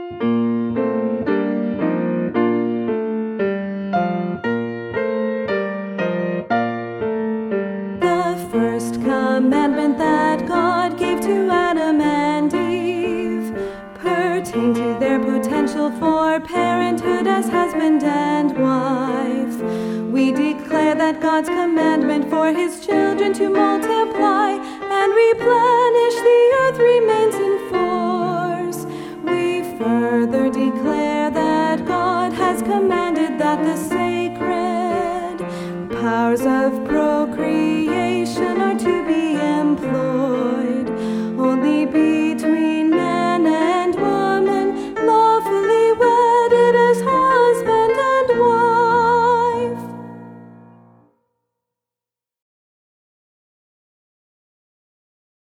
The first commandment that God gave to Adam and Eve pertained to their potential for parenthood as husband and wife. We declare that God's commandment for his children to multiply and replenish the earth remains